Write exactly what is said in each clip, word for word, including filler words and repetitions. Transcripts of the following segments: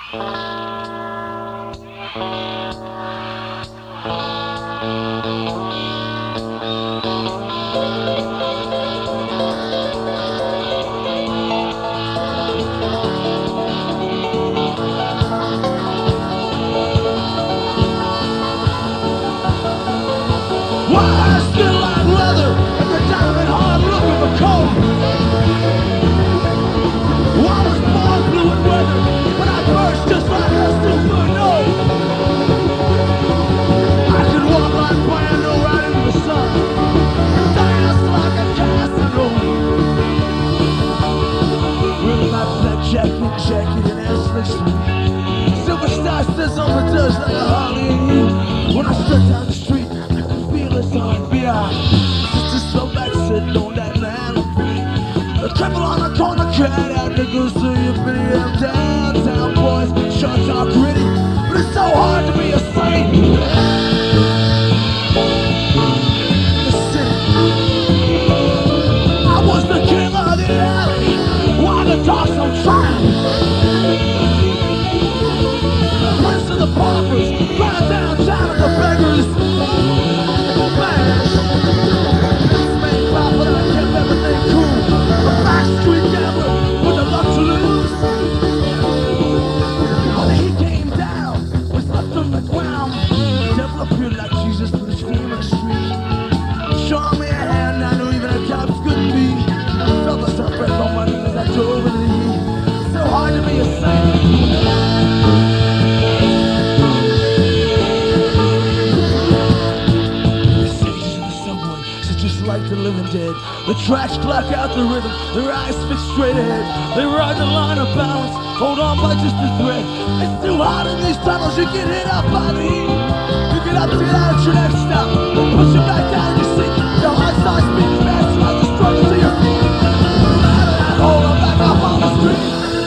The tracks clock out the rhythm, their eyes fixed straight ahead. They ride the line of balance, hold on by just a thread. It's too hot in these tunnels, you get hit up by the heat. You get up to get out at your next stop, push you back down in your seat. Your heart starts beating fast, trying to struggle to your feet. Out of that hole, I'm back up on the street.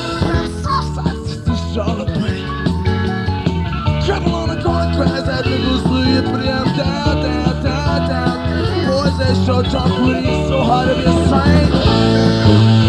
It's too strong to breathe. Trouble on the corner, cries that niggles through you, but I'm down, down, down, down. Boys, they sure talk with you, so hard to be a saint.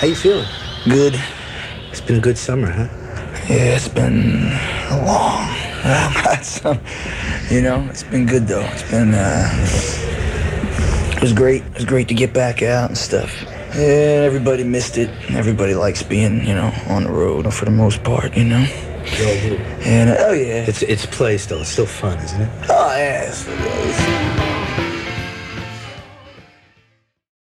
How you feeling? Good. It's been a good summer, huh? Yeah, it's been long. I've got some, you know, it's been good though. It's been, uh, it was great. It was great to get back out and stuff. Yeah, everybody missed it. Everybody likes being, you know, on the road for the most part, you know. They all do. And, uh, oh yeah. It's, it's play still. It's still fun, isn't it? Oh yeah. It's, it's,